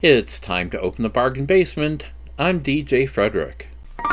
It's time to open the bargain basement. I'm DJ Frederick.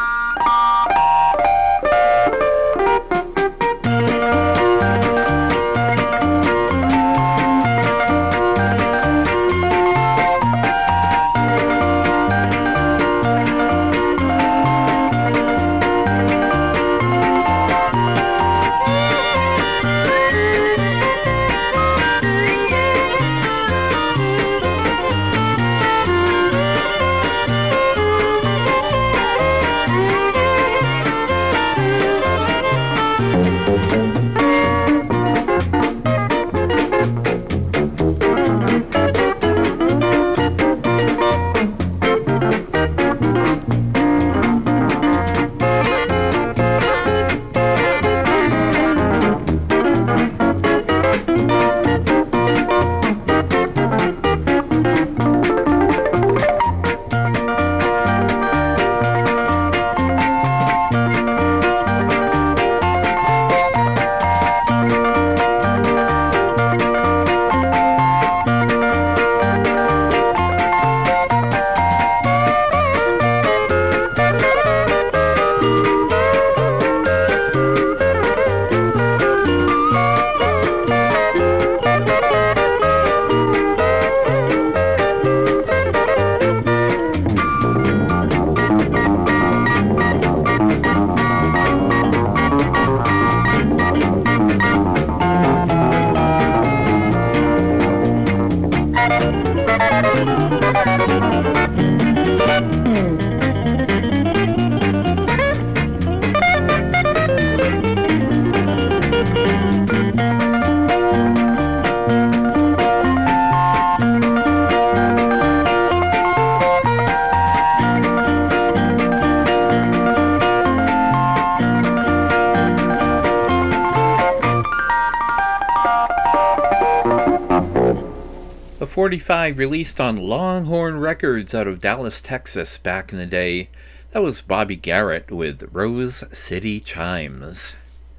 A 45 released on Longhorn Records out of Dallas, Texas back in the day. That was Bobby Garrett with Rose City Chimes.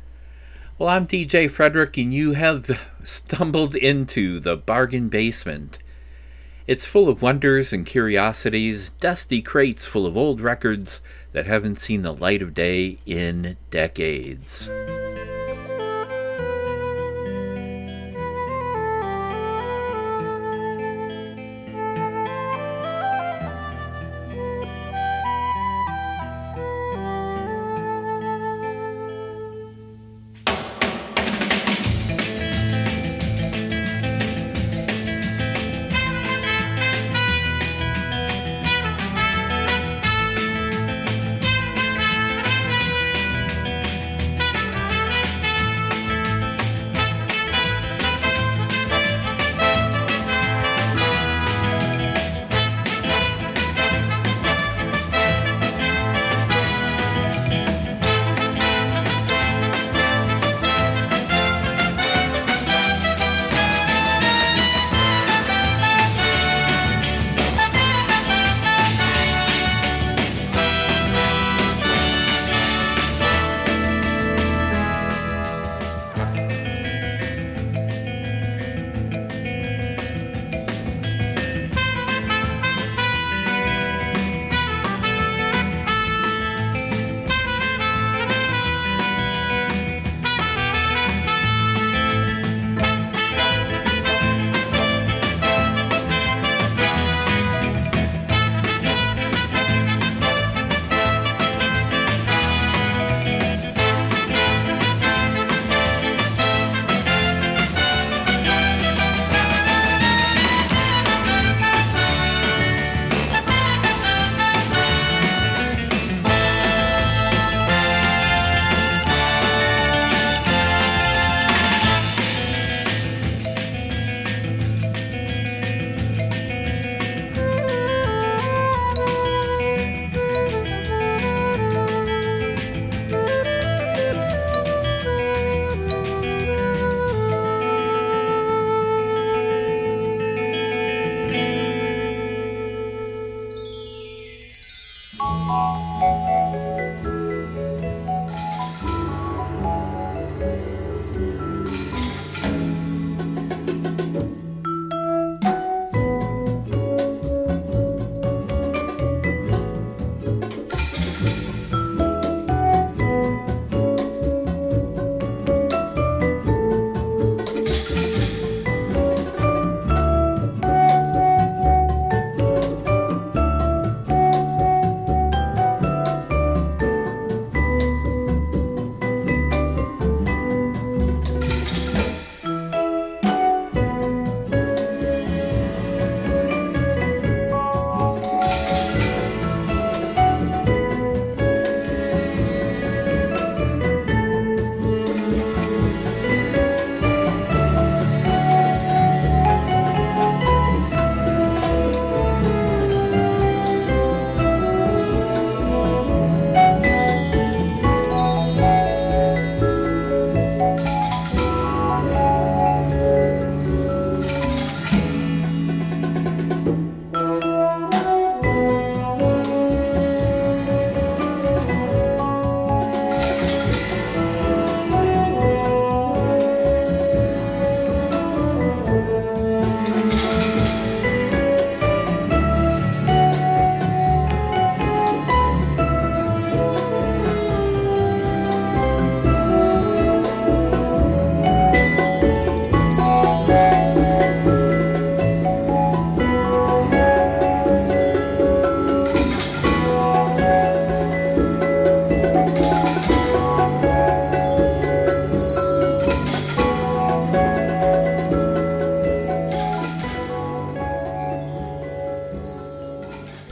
Well, I'm DJ Frederick, and you have stumbled into the bargain basement. It's full of wonders and curiosities, dusty crates full of old records that haven't seen the light of day in decades.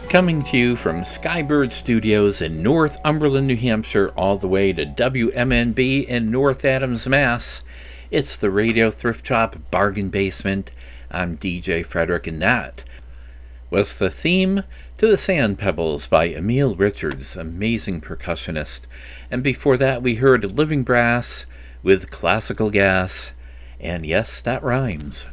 Coming to you from Skybird Studios in Northumberland, New Hampshire, all the way to WMNB in North Adams, Mass. It's the Radio Thrift Shop Bargain Basement. I'm DJ Frederick, and that was the theme to The Sand Pebbles by Emile Richards, amazing percussionist. And before that, we heard Living Brass with Classical Gas. And yes, that rhymes.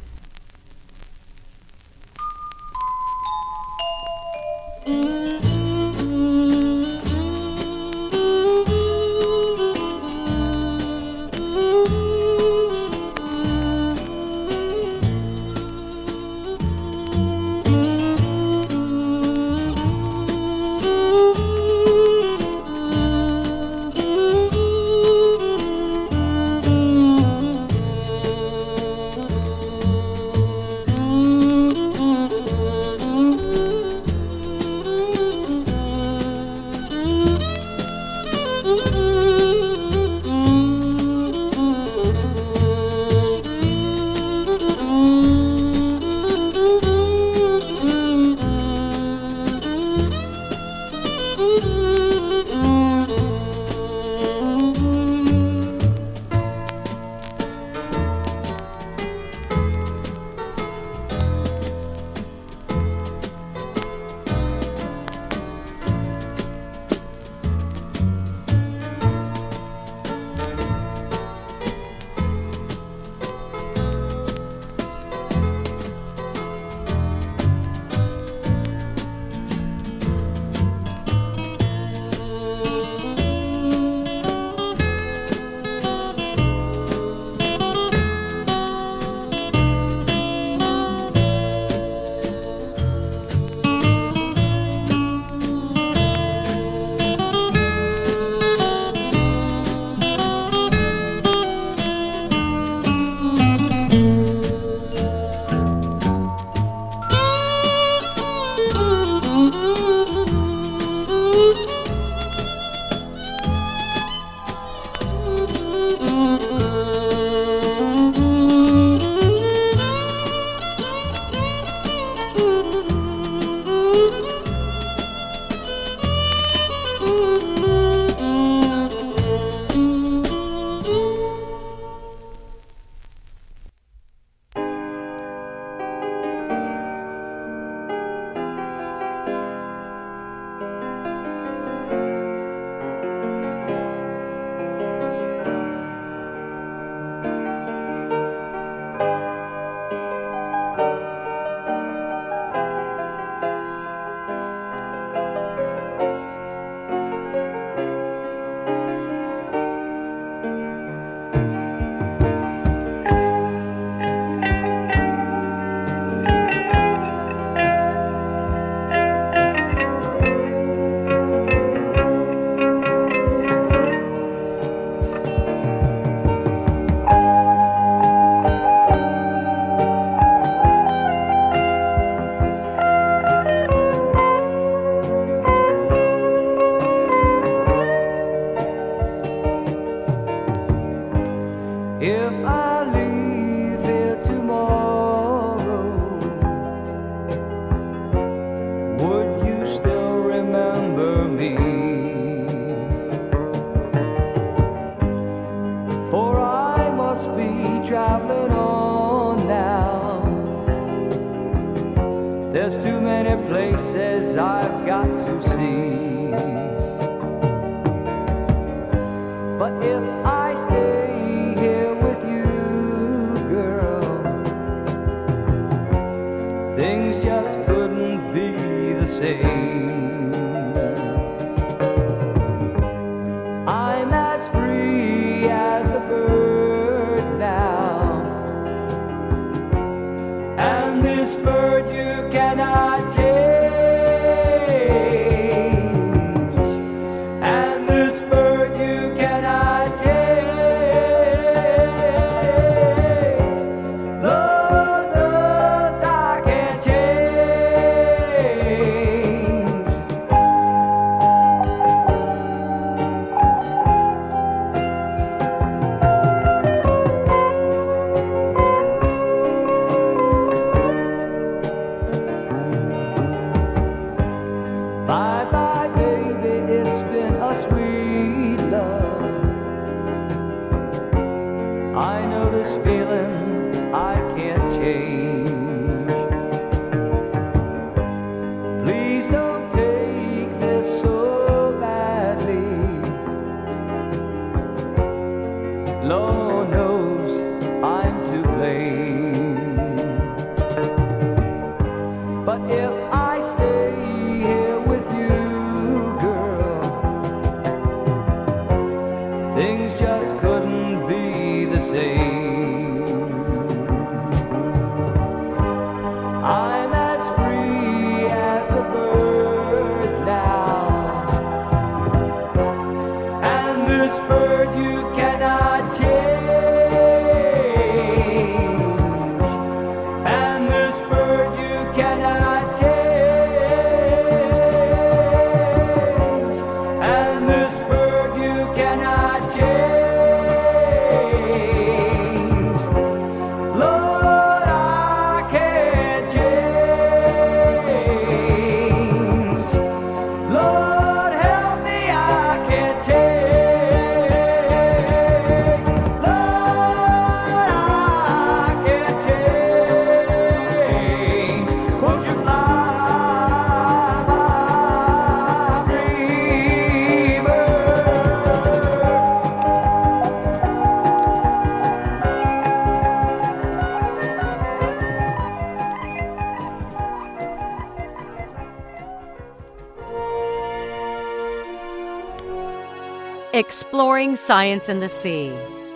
Exploring Science in the Sea.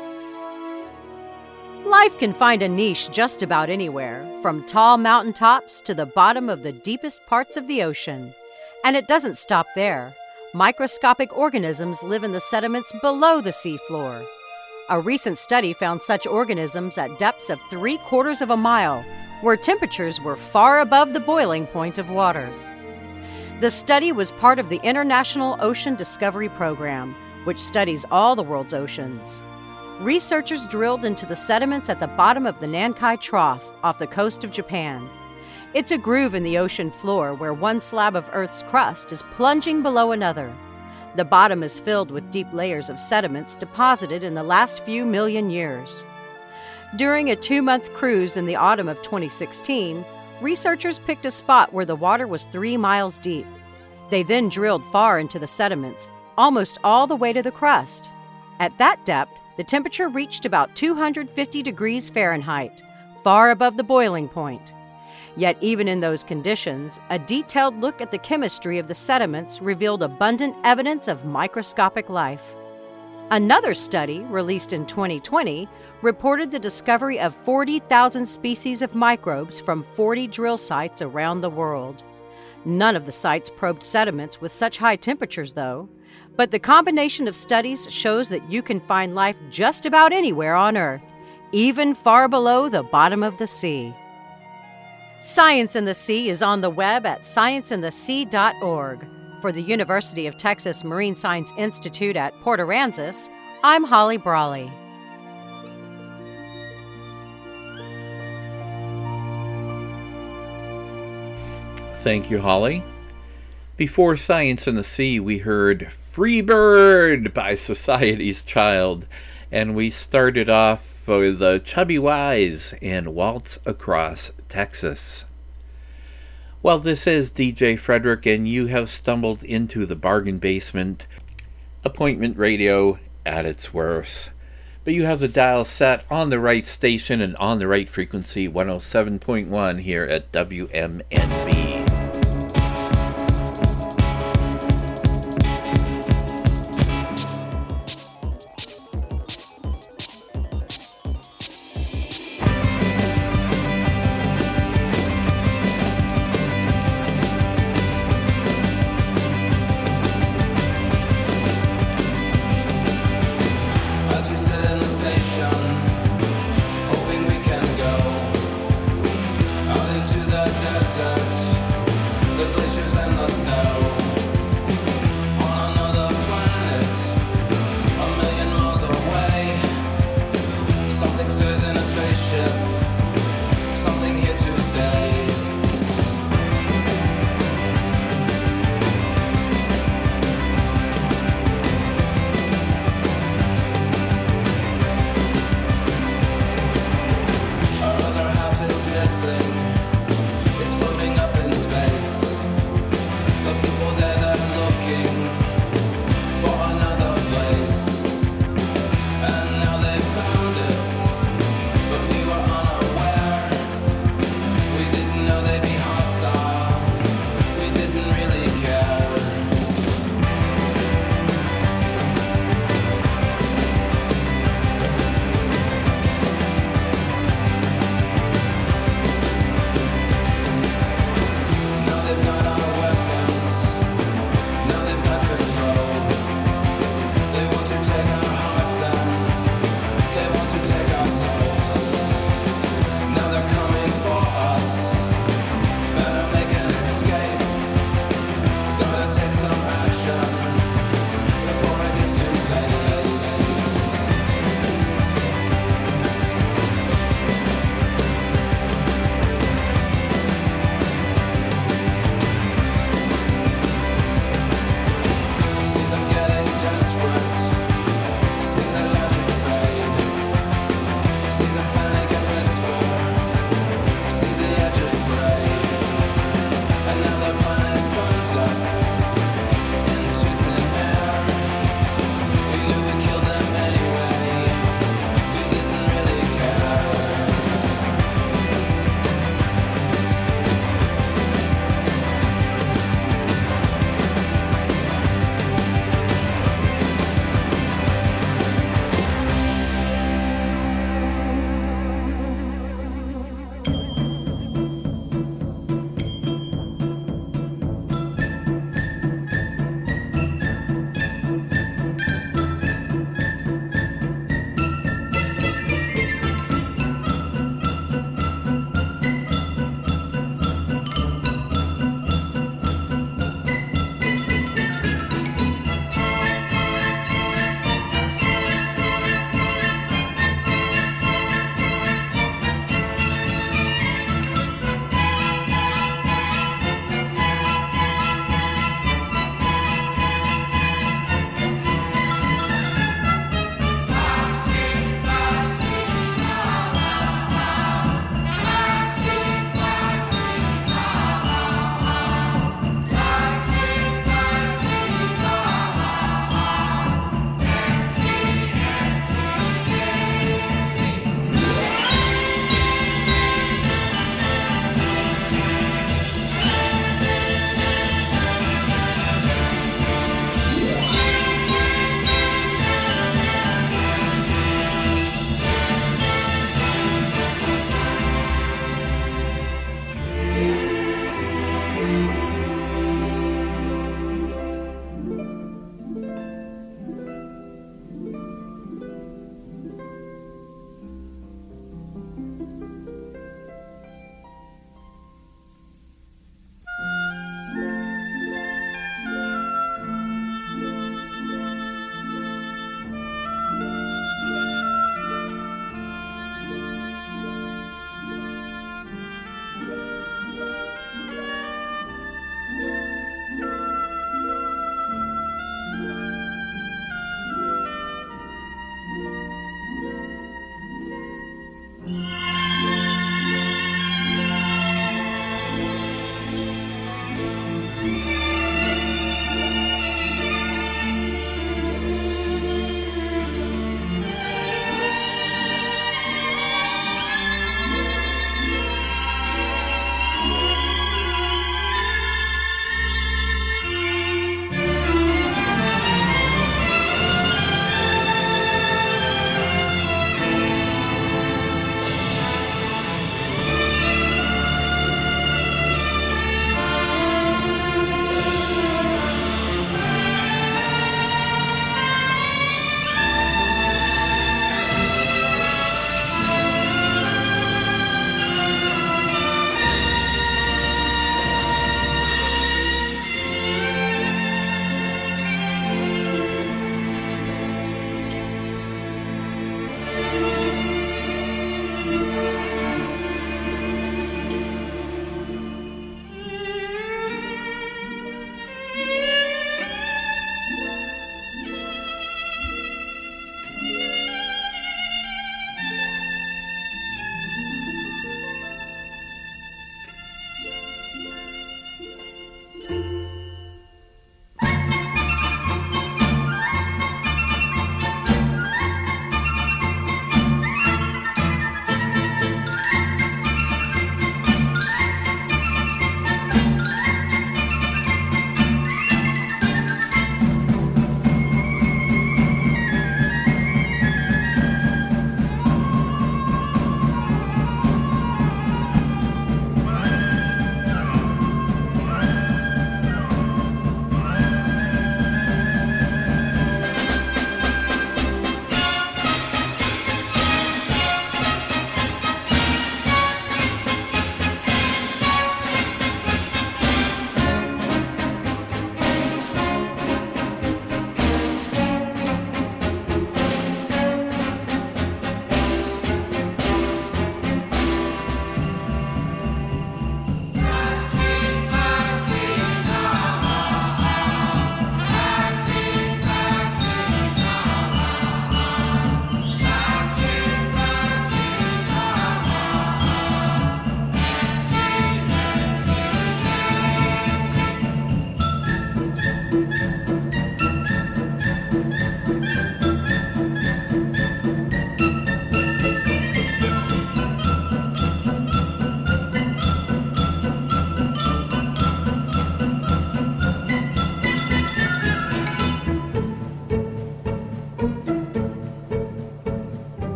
Life can find a niche just about anywhere, from tall mountaintops to the bottom of the deepest parts of the ocean. And it doesn't stop there. Microscopic organisms live in the sediments below the seafloor. A recent study found such organisms at depths of 3/4 of a mile, where temperatures were far above the boiling point of water. The study was part of the International Ocean Discovery Program, which studies all the world's oceans. Researchers drilled into the sediments at the bottom of the Nankai Trough off the coast of Japan. It's a groove in the ocean floor where one slab of Earth's crust is plunging below another. The bottom is filled with deep layers of sediments deposited in the last few million years. During a 2-month cruise in the autumn of 2016, researchers picked a spot where the water was 3 miles deep. They then drilled far into the sediments, almost all the way to the crust. At that depth, the temperature reached about 250 degrees Fahrenheit, far above the boiling point. Yet even in those conditions, a detailed look at the chemistry of the sediments revealed abundant evidence of microscopic life. Another study, released in 2020, reported the discovery of 40,000 species of microbes from 40 drill sites around the world. None of the sites probed sediments with such high temperatures, though. But the combination of studies shows that you can find life just about anywhere on Earth, even far below the bottom of the sea. Science in the Sea is on the web at scienceinthesea.org. For the University of Texas Marine Science Institute at Port Aransas, I'm Holly Brawley. Thank you, Holly. Before Science in the Sea, we heard Free Bird by Society's Child, and we started off with the Chubby Wise and Waltz Across Texas. Well, this is DJ Frederick, and you have stumbled into the bargain basement, appointment radio at its worst. But you have the dial set on the right station and on the right frequency, 107.1 here at WMNB. Hoping we can go out into the desert.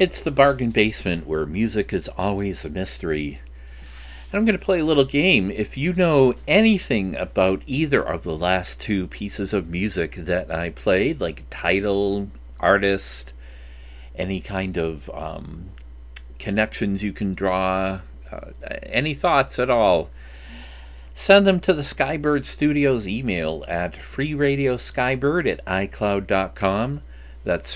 It's the Bargain Basement, where music is always a mystery. And I'm going to play a little game. If you know anything about either of the last two pieces of music that I played, like title, artist, any kind of connections you can draw, any thoughts at all, send them to the Skybird Studios email at freeradioskybird@icloud.com. That's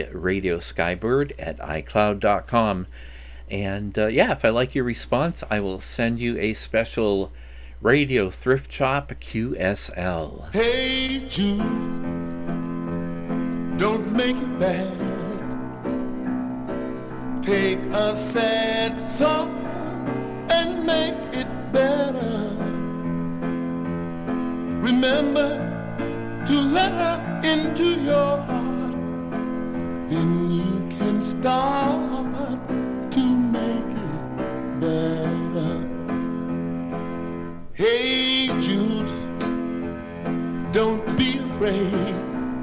freeradioskybird@icloud.com. And if I like your response, I will send you a special Radio Thrift Shop QSL. Hey Jude, don't make it bad. Take a sad song and make it better. Remember to let her into your heart. Then you can start to make it better. Hey Jude, don't be afraid.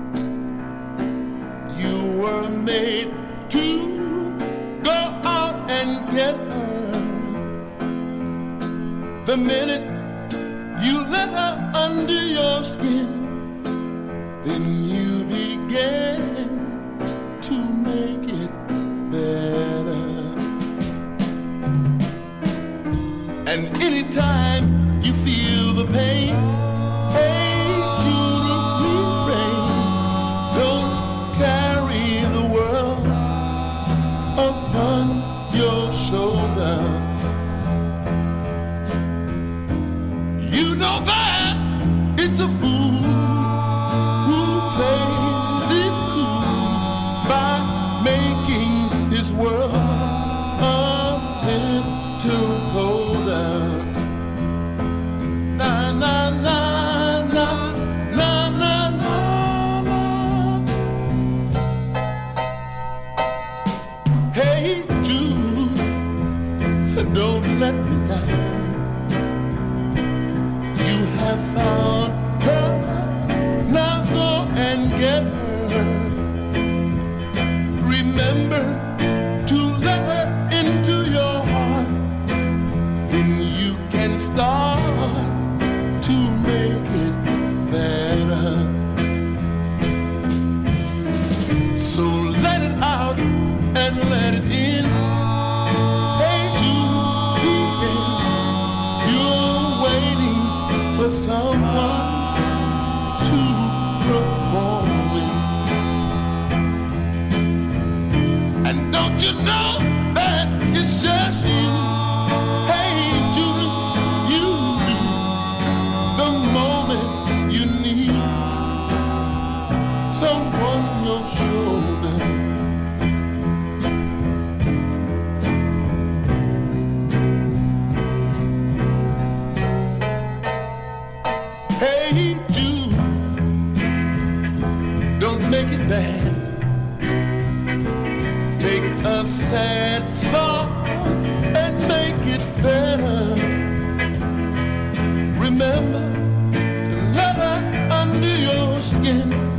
You were made to go out and get her. The minute you let her under your skin, then you begin to make it better. And anytime you feel the pain, hey Jude, refrain. Don't carry the world upon your shoulder. You know that it's a fool who plays it cool by making his world a little colder. Na na na na na na na na. Hey Jude, don't let me down. You have found her, now go and get her. Remember to let her into your heart. Then you can start to make it better. So let it out and let it in. Hey Jude, you're waiting for someone to perform with. And don't you know that it's just you? Hey Jude, you do the moment you need someone on your shoulder. Hey Jude, don't make it bad. Take a sad song and make it better. Remember to let her under your skin.